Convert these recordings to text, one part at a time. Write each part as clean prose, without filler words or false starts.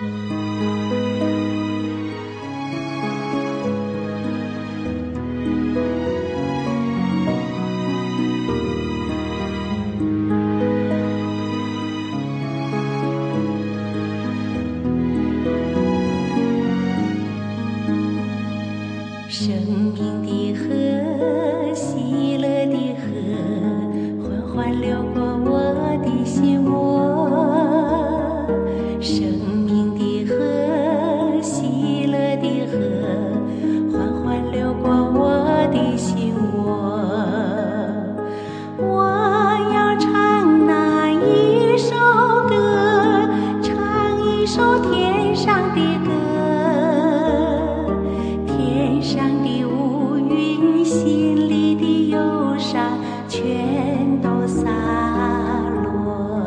生命的河，喜乐的河，缓缓流过我的心窝。生命的河，喜乐的河，缓缓流过我的心窝。我要唱那一首歌，唱一首天上的歌。天上的乌云，心里的忧伤，全都洒落。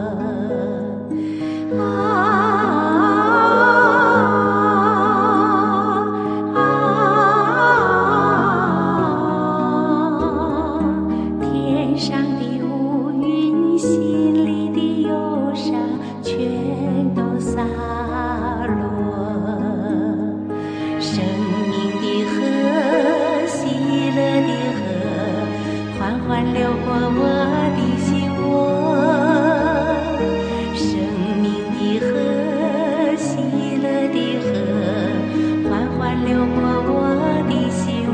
天上的乌云，心里的忧伤，全都洒落。生命的河，喜乐的河，缓缓流过我的心窝。生命的河，喜乐的河，缓缓流过我的心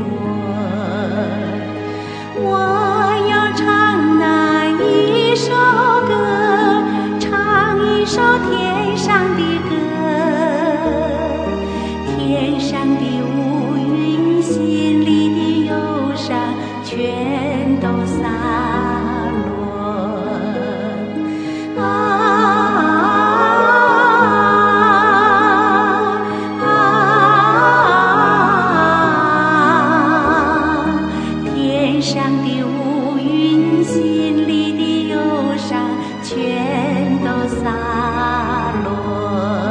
窝。我要唱那一首歌，唱一首天上的歌。天上的乌云，心里的忧伤，全都洒落。天上的乌云，心里的忧伤，全都洒落。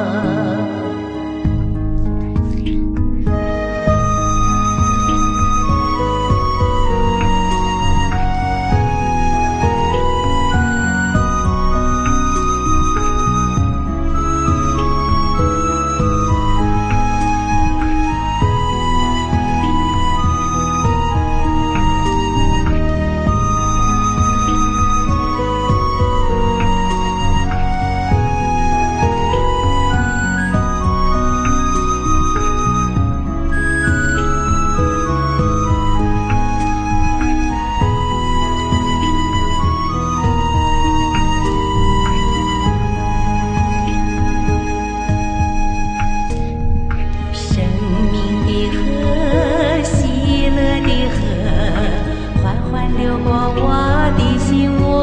流过我的心窝。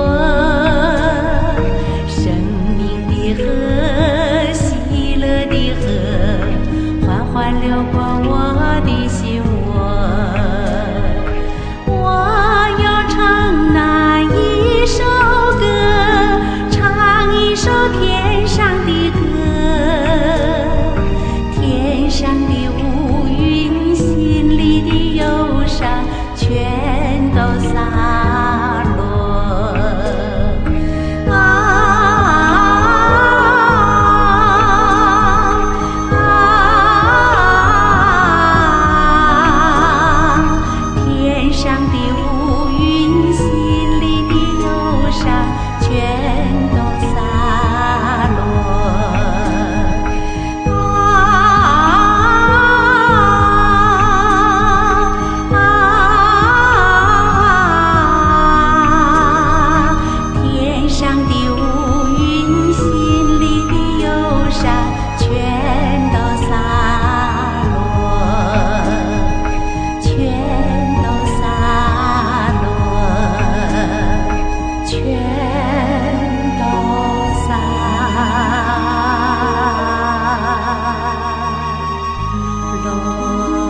生命的河，喜乐的河，缓缓流过我的心窝。我要唱那一首歌，唱一首天上的歌。天上的乌云，心里的忧伤，全都洒落。天上的乌云，心里的忧伤，全都洒落。落。